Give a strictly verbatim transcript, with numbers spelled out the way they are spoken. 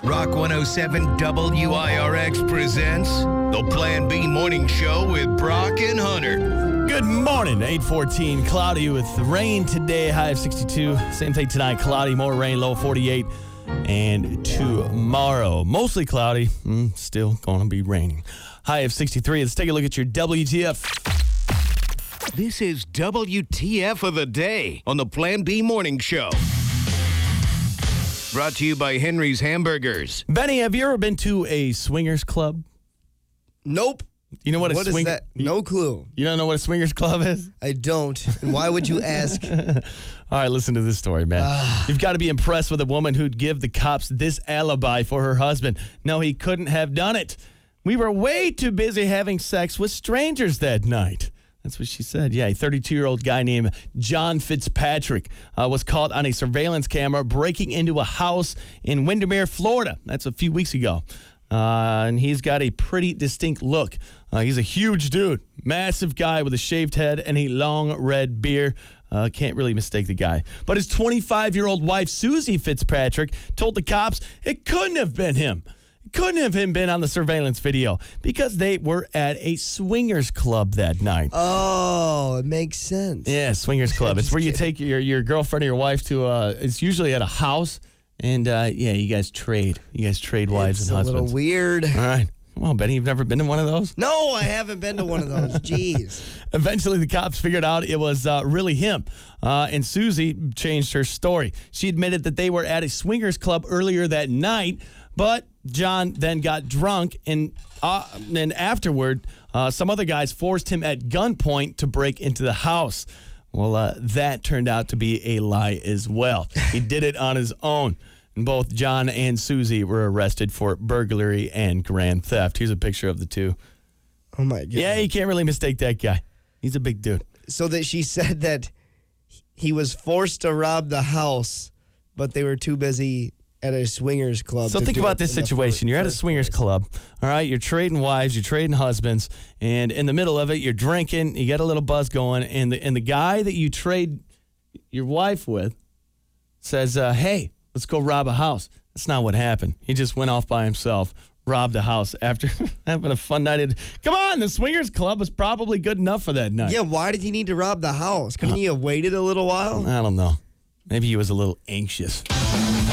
Rock one oh seven W I R X presents the Plan B Morning Show with Brock and Hunter. Good morning. eight fourteen, cloudy with rain today, high of sixty-two. Same thing tonight, cloudy, more rain, low forty-eight. And tomorrow, mostly cloudy, mm, still going to be raining. High of sixty-three. Let's take a look at your W T F. This is W T F of the day on the Plan B Morning Show. Brought to you by Henry's Hamburgers. Benny, have you ever been to a swingers club? Nope. You know what a What is swing- that? No clue. You don't know what a swingers club is? I don't. And why would you ask? All right, listen to this story, man. You've got to be impressed with a woman who'd give the cops this alibi for her husband. No, he couldn't have done it. We were way too busy having sex with strangers that night. That's what she said. Yeah, a thirty-two-year-old guy named John Fitzpatrick uh, was caught on a surveillance camera breaking into a house in Windermere, Florida. That's a few weeks ago. Uh, and he's got a pretty distinct look. Uh, he's a huge dude, massive guy with a shaved head and a long red beard. Uh, can't really mistake the guy. But his twenty-five-year-old wife, Susie Fitzpatrick, told the cops it couldn't have been him. It couldn't have him been on the surveillance video because they were at a swingers club that night. Oh, it makes sense. Yeah, swingers club. It's where you take your, your girlfriend or your wife to, uh, it's usually at a house. And, uh, yeah, you guys trade. You guys trade wives It's and a husbands. little weird. All right. Come on, Benny. You've never been to one of those? No, I haven't been to one of those. Jeez. Eventually, the cops figured out it was uh, really him. Uh, and Susie changed her story. She admitted that they were at a swingers club earlier that night, but John then got drunk, and uh, then afterward, uh, some other guys forced him at gunpoint to break into the house. Well, uh, that turned out to be a lie as well. He did it on his own. And both John and Susie were arrested for burglary and grand theft. Here's a picture of the two. Oh, my God. Yeah, you can't really mistake that guy. He's a big dude. So that she said that he was forced to rob the house, but they were too busy at a swingers club. So to think do about it this in the situation. fir- You're at a first swingers place. club, all right? You're trading wives, you're trading husbands, and in the middle of it, you're drinking, you get a little buzz going, and the, and the guy that you trade your wife with says, uh, hey, let's go rob a house. That's not what happened. He just went off by himself, robbed a house after having a fun night. At, come on, the swingers club was probably good enough for that night. Yeah, why did he need to rob the house? Couldn't he have waited a little while? I don't know. Maybe he was a little anxious.